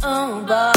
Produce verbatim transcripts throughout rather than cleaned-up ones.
Oh boy.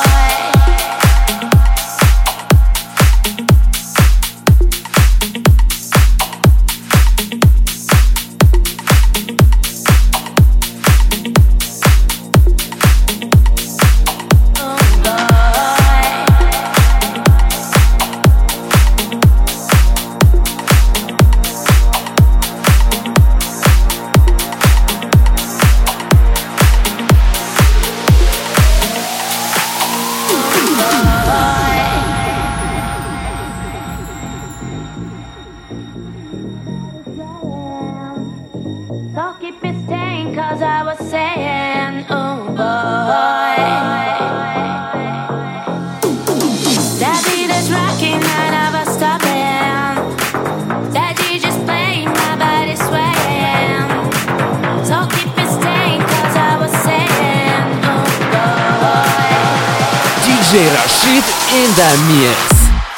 So keep it staying, cause I was saying, oh boy. That beat is rocking, I never stopping. That D J's playing, my body swaying. So keep it staying, cause I was saying, oh boy. ди джей Rashid in the mix.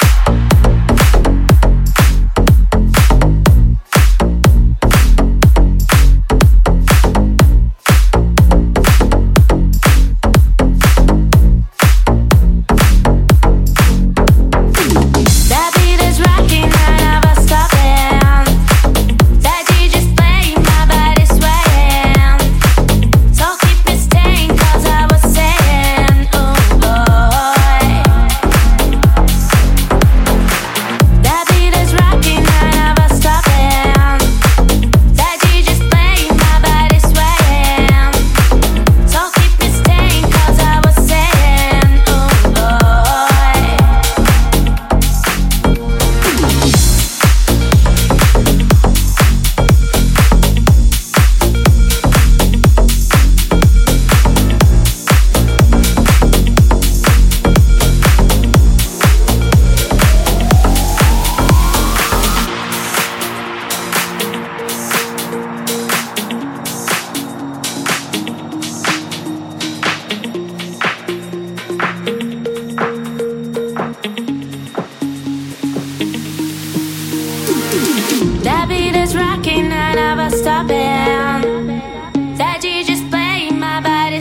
That beat is rocking, I never stopping. That D J's playing, my body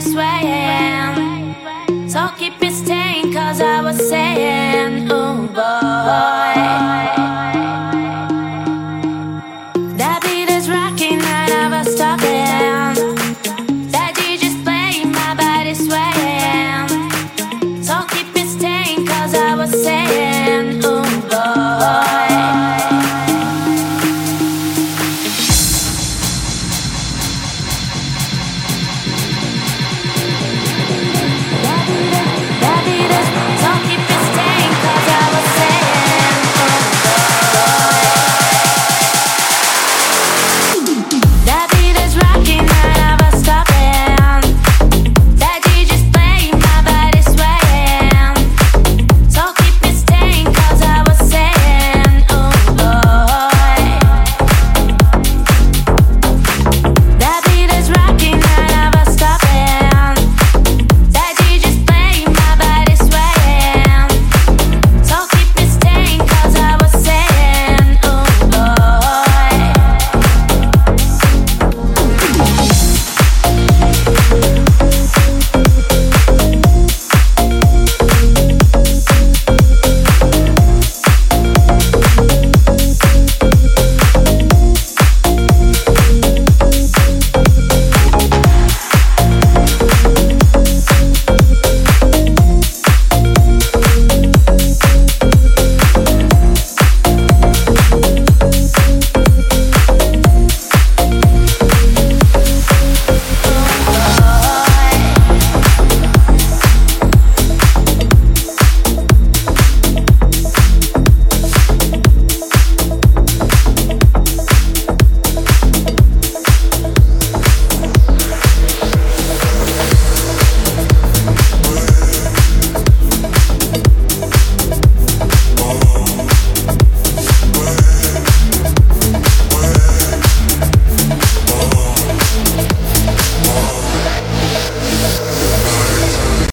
swaying. So keep it staying, cause I was saying, oh boy.